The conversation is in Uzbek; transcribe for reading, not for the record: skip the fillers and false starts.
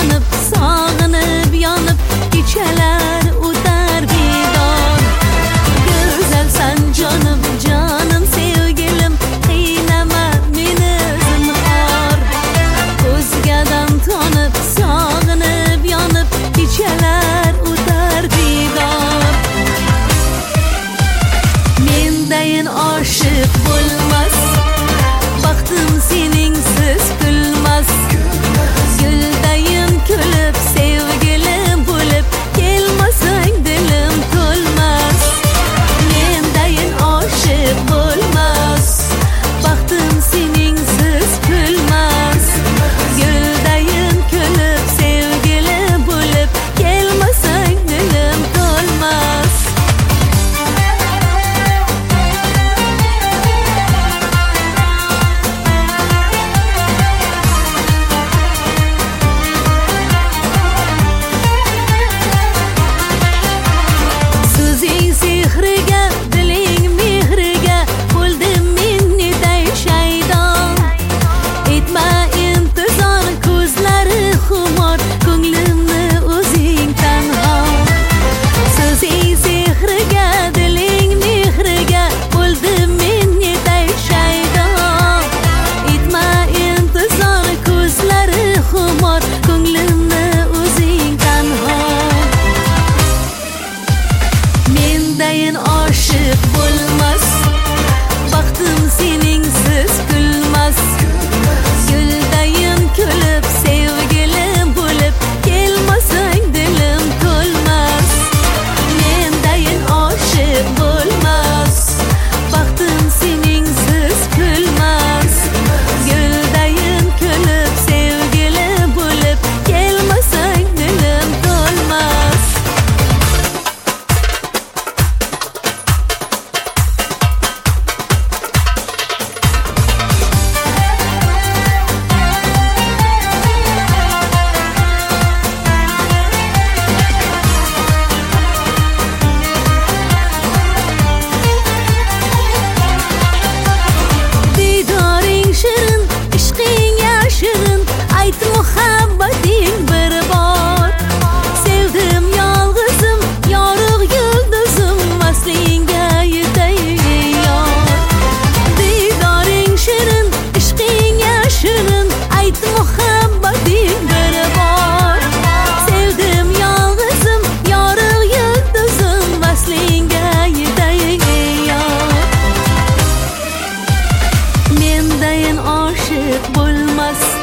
yonib, sog'inib yonib, kechalar o'tar bedor. Go'zalsan jonim, jonim sevgilim, qiynama meni zinhor. Ko'zgadan tonib, sog'inib yonib, kechalar o'tar bedor. Mendayin oshiq bo'lmas, baxtim seningsiz kulmas. Guldayin kulib, sevgilim bo'lib, kelmasang dilim to'lmas. Mendayin oshiq bo'lmas, baxtim seningsiz kulmas. Guldayin kulib, sevgilim bo'lib, kelmasang dilim to'lmas. So'zing sehriga, diling mehriga, bo'ldim men neday shaydon. Etma intizor, ko'zlari xumor, ko'nglimni o'zing tanho. So'zing sehriga, diling mehriga, bo'ldim men neday shaydon. Etma intizor, ko'zlari xumor, ko'nglimni o'zing tanho. Mendayin oshiq bo'lmas, baxtim seningsiz kulmas. Guldayin kulib, sevgilim bo'lib, kelmasang dilim to'lmas. Mendayin oshiq bo'lmas, baxtim seningsiz kulmas. Guldayin kulib, sevgilim bo'lib, kelmasang dilim to'lmas. Didoring shirin, ishqing yashirin, ayt muhabbating bir bor. Sevdim yolg'izim, yorug' yulduzim, vaslingga yetay yor. Didoring shirin, ishqing yashirin, ayt muhabbating bir bor. Sevdim yolg'izim, yorug' yulduzim, vaslingga yetay yor. Mendayin oshiq bo'lmas,